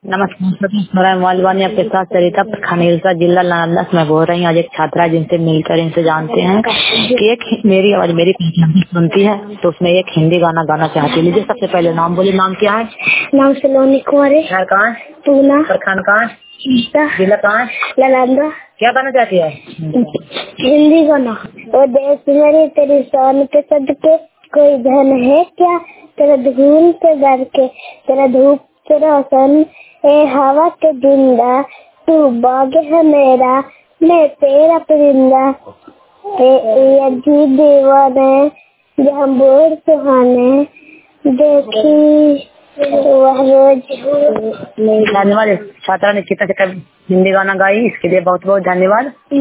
नमस्कार, वालवानी आपके साथ सरिता खनीलसा जिला नालंदा से मैं बोल रही हूँ। आज एक छात्रा जिनसे मिलकर इनसे जानते हैं कि एक मेरी आवाज मेरी सुनती है तो उसमें एक हिंदी गाना गाना चाहती है। लीजिए सबसे पहले नाम बोलिए। नाम क्या है? नाम सलोनी कुमारी। घर कहाँ? पूना। प्रखंड कहाँ? जिला कहाँ? नालंदा। क्या गाना चाहती है? हिंदी गाना। ओ देश मेरी तेरी शान के सदके, कोई धन है क्या तेरा धूल से डर के, तेरा धूप से रोशन ए हवा के जिंदा, तू बाग है मेरा मैं तेरा परिंदा, ये जी दीवाने जहाँ बोर सुहाने देखी वह रोज। धन्यवाद। छात्रा ने कितना हिंदी गाना गाई, इसके लिए बहुत बहुत धन्यवाद।